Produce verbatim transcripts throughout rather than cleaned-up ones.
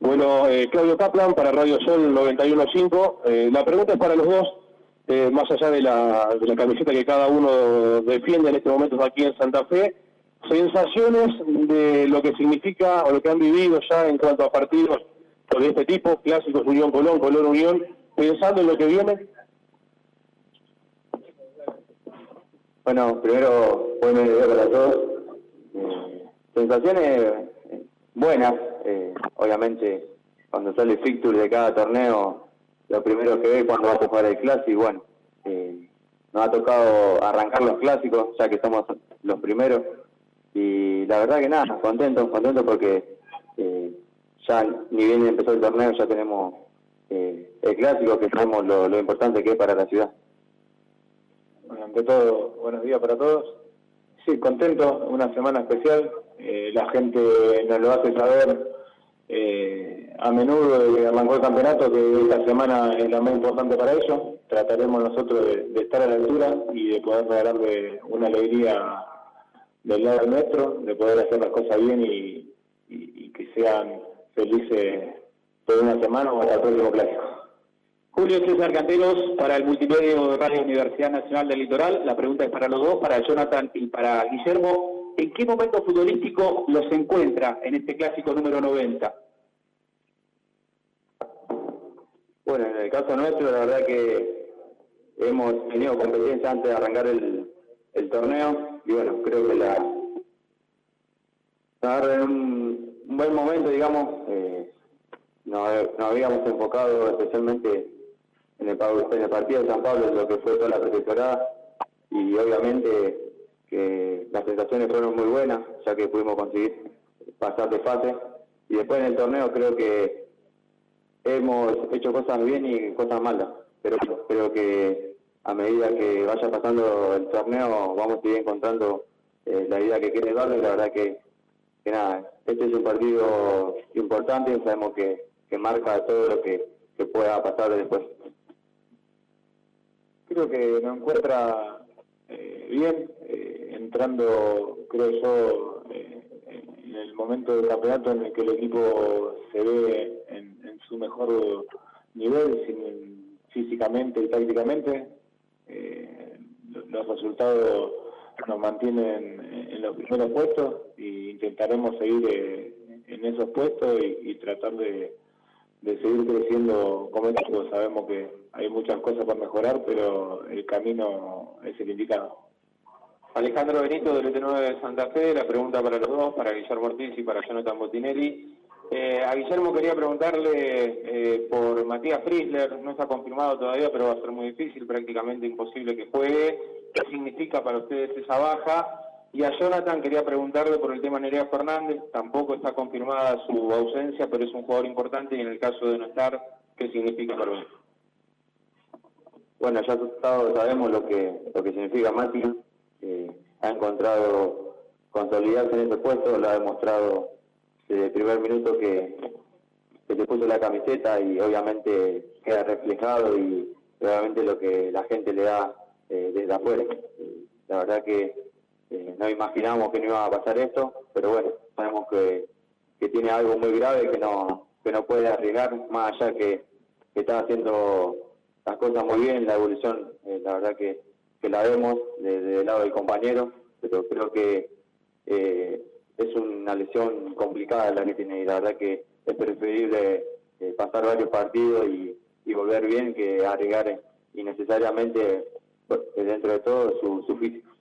Bueno, eh, Claudio Kaplan para Radio Sol noventa y uno punto cinco. Eh, la pregunta es para los dos, eh, más allá de la, de la camiseta que cada uno defiende en este momento aquí en Santa Fe. Sensaciones de lo que significa o lo que han vivido ya en cuanto a partidos de este tipo, clásicos Unión Colón, Colón Unión, pensando en lo que viene. Bueno, primero, buen día para todos. Eh, sensaciones buenas, eh, obviamente, cuando sale el fixture de cada torneo, lo primero que ve cuando va a jugar el clásico, y bueno, eh, nos ha tocado arrancar los clásicos, ya que somos los primeros, y la verdad que nada, contentos, contentos porque eh, ya ni bien empezó el torneo, ya tenemos eh, el clásico, que sabemos lo, lo importante que es para la ciudad. Bueno, ante todo, buenos días para todos. Sí, contento, una semana especial. Eh, la gente nos lo hace saber eh, a menudo de que arrancó el campeonato, que esta semana es la más importante para ellos. Trataremos nosotros de, de estar a la altura y de poder regalarle una alegría del lado nuestro, de poder hacer las cosas bien y, y, y que sean felices por una semana o hasta el próximo clásico. Julio César Canteros para el multimedio de Radio Universidad Nacional del Litoral. La pregunta es para los dos, para Jonathan y para Guillermo. ¿En qué momento futbolístico los encuentra en este clásico número noventa? Bueno, en el caso nuestro, la verdad que hemos tenido competencia antes de arrancar el, el torneo y bueno, creo que la agarra en un, un buen momento, digamos. Eh, nos, nos habíamos enfocado especialmente en el, en el partido de San Pablo, en lo que fue toda la pretemporada, y obviamente que las sensaciones fueron muy buenas, ya que pudimos conseguir pasar de fase, y después en el torneo creo que hemos hecho cosas bien y cosas malas, pero creo que a medida que vaya pasando el torneo vamos a ir encontrando eh, la idea que quiere darle. La verdad que, que nada, este es un partido importante y sabemos que, que marca todo lo que, que pueda pasar después. Creo que nos encuentra eh, bien, eh, entrando, creo yo, eh, en el momento del campeonato en el que el equipo se ve en, en su mejor nivel, sin, físicamente y tácticamente. Eh, los resultados nos mantienen en los primeros puestos e intentaremos seguir eh, en esos puestos y, y tratar de, de seguir creciendo como equipo. Sabemos que hay muchas cosas por mejorar, pero el camino es el indicado. Alejandro Benito, del E T nueve de Santa Fe. La pregunta para los dos, para Guillermo Ortiz y para Jonathan Botinelli. Eh, a Guillermo quería preguntarle eh, por Matías Frizzler. No está confirmado todavía, pero va a ser muy difícil, prácticamente imposible que juegue. ¿Qué significa para ustedes esa baja? Y a Jonathan quería preguntarle por el tema Nerea Fernández. Tampoco está confirmada su ausencia, pero es un jugador importante, y en el caso de no estar, ¿qué significa para usted? Bueno, ya todos sabemos lo que lo que significa Mati. Eh, ha encontrado consolidarse en ese puesto, lo ha demostrado desde el primer minuto que, que se puso la camiseta, y obviamente queda reflejado y obviamente lo que la gente le da eh, desde afuera. Eh, la verdad que eh, no imaginamos que no iba a pasar esto, pero bueno, sabemos que, que tiene algo muy grave, que no que no puede arriesgar, más allá que, que está haciendo las cosas muy bien. La evolución, eh, la verdad que, que la vemos desde el lado del compañero, pero creo que eh, es una lesión complicada la que tiene, y la verdad que es preferible eh, pasar varios partidos y, y volver bien que arriesgar innecesariamente, dentro de todo, su, su físico.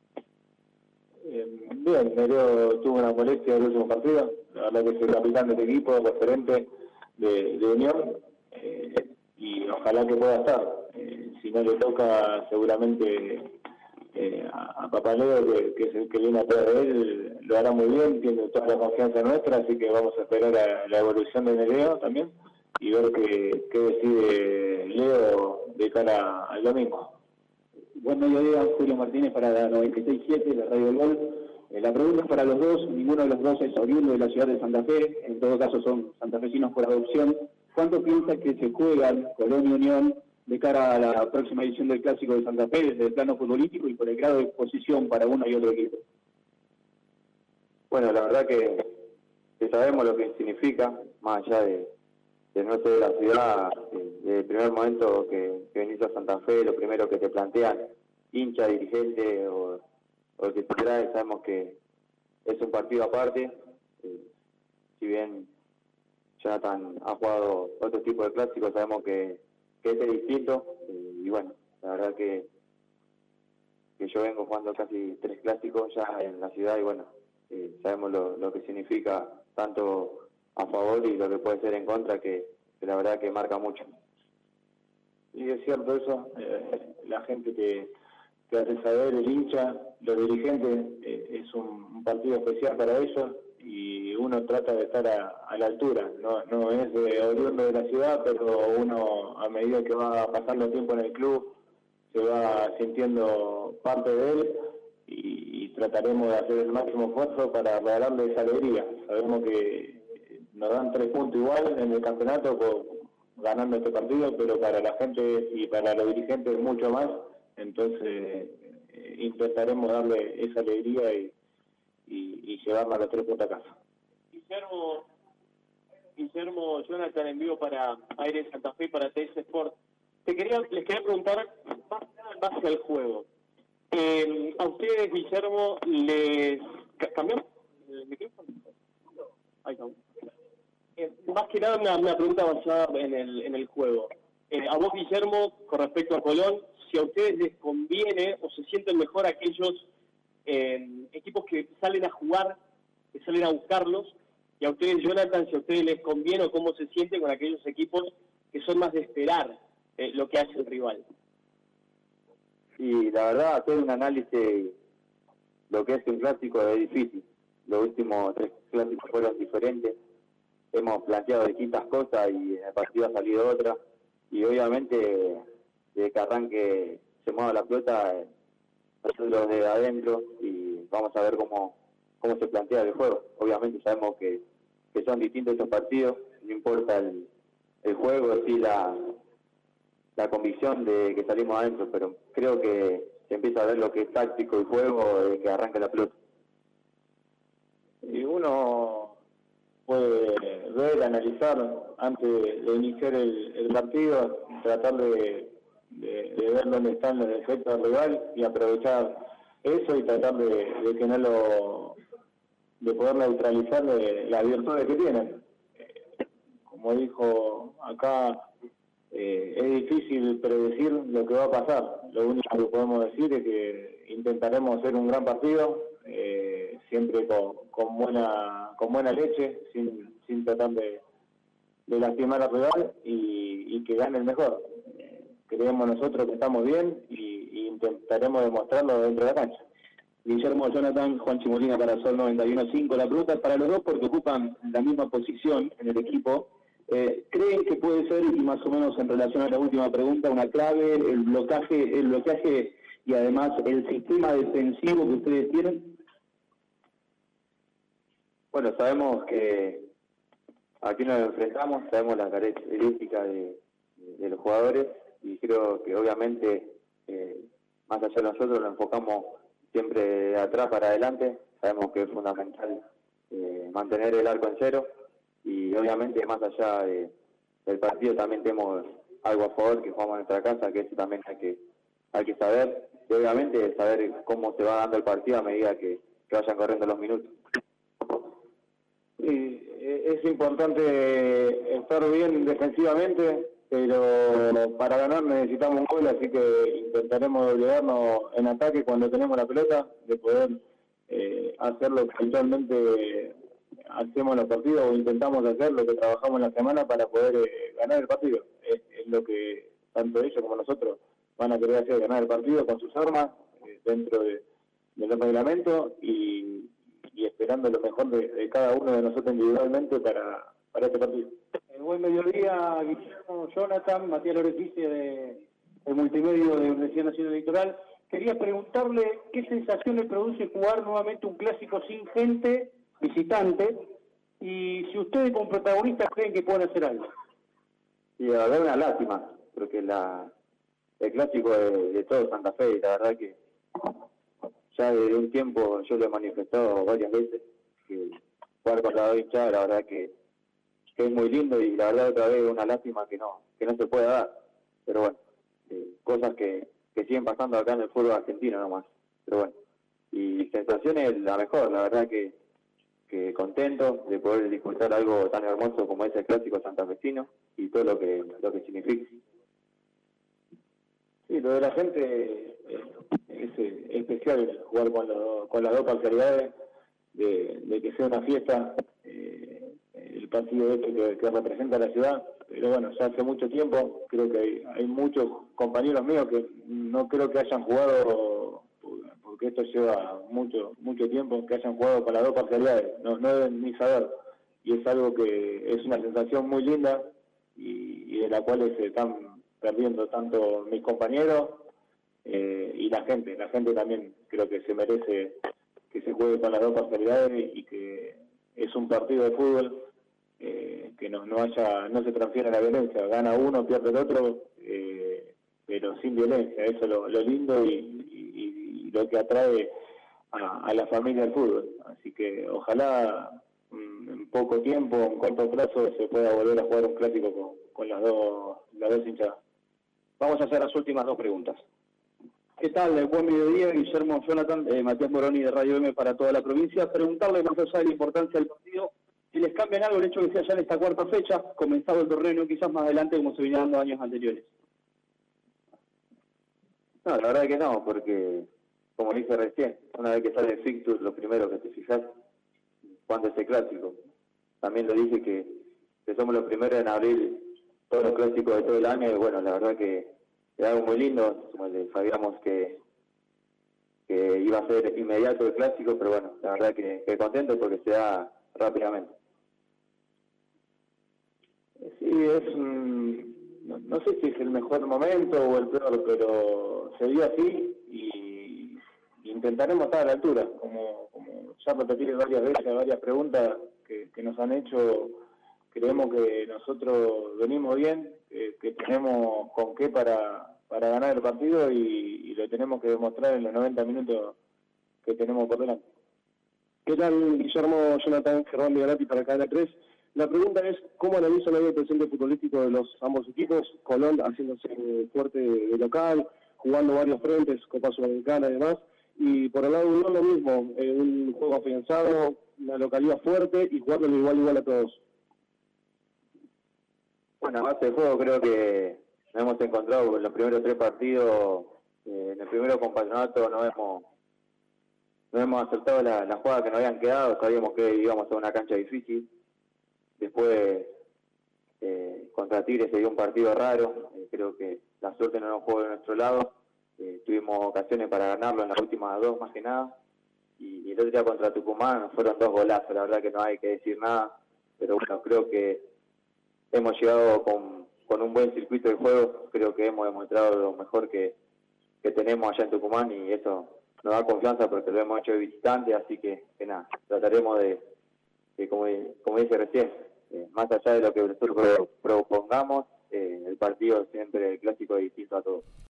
Eh, bien, Nereo tuvo una molestia en el último partido. La verdad que es el capitán de este equipo, referente de, de Unión, eh, y ojalá que pueda estar. Eh, si no le toca, seguramente eh, a, a Papaleo, que, que es el que viene atrás de él, lo hará muy bien, tiene toda la confianza nuestra, así que vamos a esperar a la evolución de Nereo también y ver qué, qué decide Leo de cara al domingo. Buen mediodía, Julio Martínez para la noventa y seis punto siete, la Radio del Gol. Eh, la pregunta es para los dos. Ninguno de los dos es oriundo de la ciudad de Santa Fe, en todo caso son santafesinos por adopción. ¿Cuánto piensa que se juegan Colón y Unión de cara a la próxima edición del Clásico de Santa Fe, desde el plano futbolístico y por el grado de exposición para uno y otro equipo? Bueno, la verdad que que sabemos lo que significa, más allá de, de no ser de la ciudad, desde el primer momento que, que venís a Santa Fe, lo primero que te plantean, hincha, dirigente o, o el que te trae, sabemos que es un partido aparte. Eh, si bien Jonathan ha jugado otro tipo de clásicos, sabemos que, que este es distinto, eh, y bueno, la verdad que, que yo vengo jugando casi tres clásicos ya en la ciudad y bueno, eh, sabemos lo, lo que significa tanto a favor y lo que puede ser en contra, que, que la verdad que marca mucho. Y es cierto eso, eh, la gente que, que hace saber, el hincha, los dirigentes, eh, es un, un partido especial para ellos y uno trata de estar a, a la altura, no, no es de oriundo de la ciudad, pero uno a medida que va pasando tiempo en el club se va sintiendo parte de él y, y trataremos de hacer el máximo esfuerzo para regalarle esa alegría. Sabemos que nos dan tres puntos igual en el campeonato por, ganando este partido, pero para la gente y para los dirigentes mucho más, entonces eh, intentaremos darle esa alegría y, y, y llevarla a los tres puntos a casa. Guillermo, Guillermo, Jonathan en vivo para Aire Santa Fe, para T S Sport. Te quería, les quería preguntar más en base al juego. Eh, a ustedes, Guillermo, les... ¿Cambió el micrófono? Ahí está. Eh, más que nada una, una pregunta basada en el, en el juego. Eh, a vos, Guillermo, con respecto a Colón, si a ustedes les conviene o se sienten mejor aquellos eh, equipos que salen a jugar, que salen a buscarlos, y a ustedes, Jonathan, si a ustedes les conviene o cómo se sienten con aquellos equipos que son más de esperar eh, lo que hace el rival. Y la verdad, hacer un análisis, lo que es un clásico es difícil. Los últimos tres clásicos fueron diferentes. Hemos planteado distintas cosas y en el partido ha salido otra. Y obviamente, desde que arranque se mueva la pelota, nosotros de adentro y vamos a ver cómo, cómo se plantea el juego. Obviamente sabemos que, que son distintos esos partidos, no importa el, el juego, sí la, la convicción de que salimos adentro, pero creo que se empieza a ver lo que es táctico y juego desde que arranca la pelota. Y uno puede ver, analizar antes de iniciar el, el partido, tratar de, de, de ver dónde están los defectos del rival y aprovechar eso y tratar de, de que no lo, de poder neutralizar de las virtudes que tienen. Eh, como dijo acá, eh, es difícil predecir lo que va a pasar. Lo único que podemos decir es que intentaremos hacer un gran partido, eh, siempre con, con buena con buena leche, sin, sin tratar de, de lastimar al rival y, y que gane el mejor. Eh, creemos nosotros que estamos bien y, y intentaremos demostrarlo dentro de la cancha. Guillermo, Jonathan, Juan Chimolina para Sol noventa y uno punto cinco. La pregunta es para los dos porque ocupan la misma posición en el equipo. Eh, ¿Creen que puede ser, y más o menos en relación a la última pregunta, una clave, el blocaje, el bloqueaje y además el sistema defensivo que ustedes tienen? Bueno, sabemos que aquí nos enfrentamos, sabemos las características de, de los jugadores y creo que obviamente, eh, más allá de nosotros, lo enfocamos siempre de atrás para adelante. Sabemos que es fundamental eh, mantener el arco en cero y obviamente más allá de, del partido también tenemos algo a favor que jugamos en nuestra casa, que eso también hay que, hay que saber y obviamente saber cómo se va dando el partido a medida que, que vayan corriendo los minutos. Sí, es importante estar bien defensivamente, pero para ganar necesitamos un gol, así que intentaremos doblegarnos en ataque cuando tenemos la pelota, de poder eh, hacer lo que habitualmente hacemos en los partidos o intentamos hacer, lo que trabajamos en la semana para poder eh, ganar el partido. Es, es lo que tanto ellos como nosotros van a querer hacer, ganar el partido con sus armas, eh, dentro de, de los reglamentos y y esperando lo mejor de, de cada uno de nosotros individualmente para, para este partido. Eh, buen mediodía, Guillermo, Jonathan, Matías Lorefice de, de Multimedio de Universidad Nacional Electoral. Quería preguntarle qué sensación le produce jugar nuevamente un clásico sin gente, visitante, y si ustedes como protagonistas creen que pueden hacer algo. Y la verdad una lástima, porque la, el clásico de, de todo Santa Fe, la verdad que ya desde un tiempo yo lo he manifestado varias veces, que jugar con la dos hinchadas, la verdad que, que es muy lindo y la verdad otra vez una lástima que no que no se pueda dar. Pero bueno, eh, cosas que, que siguen pasando acá en el fútbol argentino nomás. Pero bueno, y sensaciones la mejor, la verdad que, que contento de poder disfrutar algo tan hermoso como es el clásico santafesino y todo lo que lo que significa. Sí, lo de la gente eh, es eh, especial jugar con, lo, con las dos parcialidades, de, de que sea una fiesta, eh, el partido este que, que representa a la ciudad, pero bueno, ya hace mucho tiempo, creo que hay, hay muchos compañeros míos que no creo que hayan jugado, porque esto lleva mucho mucho tiempo, que hayan jugado con las dos parcialidades, no, no deben ni saber, y es algo que es una sensación muy linda y, y de la cual se están perdiendo tanto mis compañeros eh, y la gente. La gente también creo que se merece que se juegue con las dos parcialidades y que es un partido de fútbol eh, que no, no haya no se transfiera la violencia. Gana uno, pierde el otro, eh, pero sin violencia. Eso es lo, lo lindo y, y, y lo que atrae a, a la familia del fútbol. Así que ojalá en poco tiempo, en corto plazo, se pueda volver a jugar un clásico con, con las dos las dos hinchadas. Vamos a hacer las últimas dos preguntas. ¿Qué tal? Buen mediodía, Guillermo Jonathan, eh, Matías Moroni de Radio M para toda la provincia. Preguntarle, más allá de la importancia del partido, si les cambian algo el hecho de que sea ya en esta cuarta fecha, comenzado el torneo, quizás más adelante como se venía dando años anteriores. No, la verdad que no, porque, como dije recién, una vez que sale el fixture, lo primero que te fijas cuando es el clásico. También lo dije que, que somos los primeros en abrir todos los clásicos de todo el año y bueno, la verdad que es algo muy lindo, como le sabíamos que, que iba a ser inmediato el clásico, pero bueno, la verdad que, que contento porque se da rápidamente. Sí, es un, no, no sé si es el mejor momento o el peor, pero se dio así y intentaremos estar a la altura, como, como ya repetí varias veces, varias preguntas que, que nos han hecho. Creemos que nosotros venimos bien, eh, que tenemos con qué para, para ganar el partido y, y lo tenemos que demostrar en los noventa minutos que tenemos por delante. ¿Qué tal, Guillermo Jonathan? Germán Migalati para Cadena tres. La pregunta es, ¿cómo analizan el presente futbolístico de los ambos equipos? Colón haciéndose fuerte de local, jugando varios frentes, Copa Sudamericana y demás. Y por el lado de uno lo mismo, eh, un juego afianzado, una localidad fuerte y jugando igual igual a todos. Bueno, a base de juego creo que nos hemos encontrado en los primeros tres partidos, eh, en el primero campeonato no hemos, no hemos acertado la, la jugada que nos habían quedado, sabíamos que íbamos a una cancha difícil. Después eh, contra Tigre se dio un partido raro, eh, creo que la suerte no nos jugó de nuestro lado, eh, tuvimos ocasiones para ganarlo en las últimas dos más que nada, y, y el otro día contra Tucumán fueron dos golazos, la verdad que no hay que decir nada, pero bueno, creo que hemos llegado con, con un buen circuito de juego, creo que hemos demostrado lo mejor que, que tenemos allá en Tucumán y eso nos da confianza porque lo hemos hecho de visitante, así que, que nada, trataremos de, de como, como dije recién, eh, más allá de lo que nosotros propongamos, eh, el partido siempre, el clásico es distinto a todos.